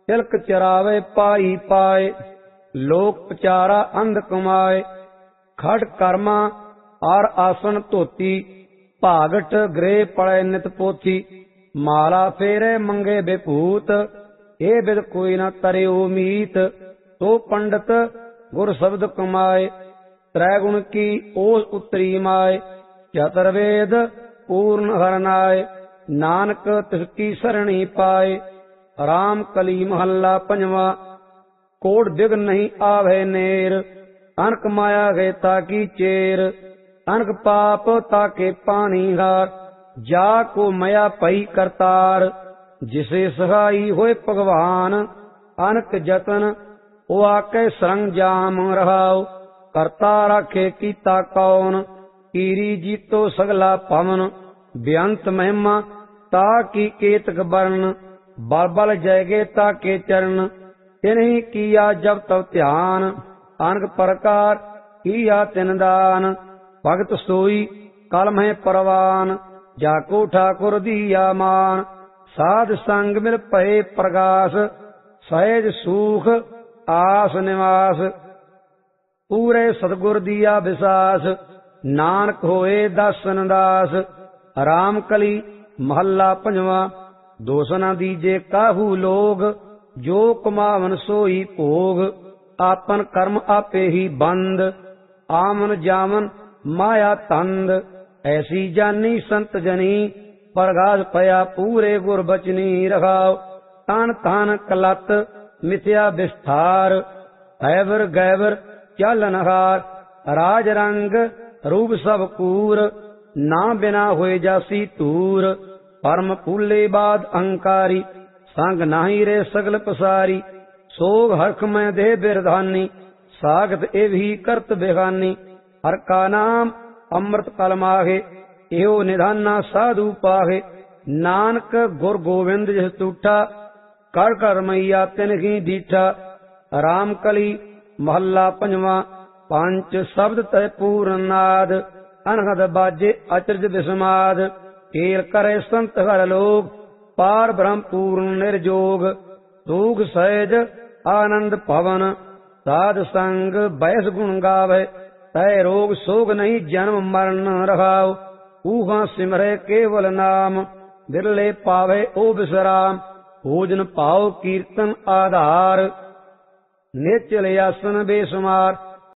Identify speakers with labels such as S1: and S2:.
S1: तिलक चरावे पाई पाए, लोक पचारा अंध कमाए। खड़ कर्मा आर आसन धोती, भागट गृह पड़े नित पोथी। माला फेरे मंगे बेभूत, ए बिद कोई न तरियो मीत। तो पंडित गुर शब्द कमाए, त्रैगुण की ओस उतरी माए। चतुर्वेद पूर्ण हरनाय, नानक तिसकी सरणी पाए। राम कली महला पंजवा, कोट बिघ नहीं आवे नेर। अनक माया गए ताकी चेर, अनक पाप ताके पानी हार। जा को मया पई करतार, जिसे सहाई होए भगवान। अनक जतन ओ आके सरंग जाम रहाओ, करता राखे कीता कौन। कीरी जीतो सगला पवन, बेअंत महिमा ताकी केतक बरन। बल बल जयगे ताके चरण, तिन्हीं किया जब तब ध्यान। अनक प्रकार किया तिन दान, भगत सोई कल में परवान। जाको ठाकुर दिया मान, साध संग मिल पए प्रगास। सहज सुख आस निवास, पूरे सतगुर दिया विसास। नानक होए दासन दास। राम कली महला पंजवा, दोष न दीजे काहू लोग। जो कमावन सोई भोग, आपन कर्म आपे ही बंद। आमन जामन माया तंद, ऐसी जानी संत जनी। परगास पया पूरे गुर बचनी रखाओ। तान तान कलत मिथ्या विस्तार, हैवर गैवर चालनहार। राज रंग रूप सब कूर, ना बिना होए जासी तूर। परम फूले बाद अहंकारी, संग नाही रे सगल पसारी। सोग हरख में दे बिरधानी, सागत एवही करत बेगानी। हर का नाम अमृत कल माहे, एहो निधाना साधु पाहे। नानक गुर गोविंद जिस तूठा, कर कर मैया तिनहि दीठा। राम कली महला पंजवा, पंच शब्द तय पूर्ण नाद। अनहद बाजे अचरज विस्माद, केल करे संत हर लोग। पार ब्रह्म पूर्ण निर्जोग, दुख सहज आनंद पवन। साध संग बैस गुण गावे, तय रोग सोग नहीं जन्म मरण रहाओ। ऊहा सिमरे केवल नाम, बिरले पावे ओ विश्राम। भोजन पाओ कीर्तन आधार, निचल आसन बेसुमार।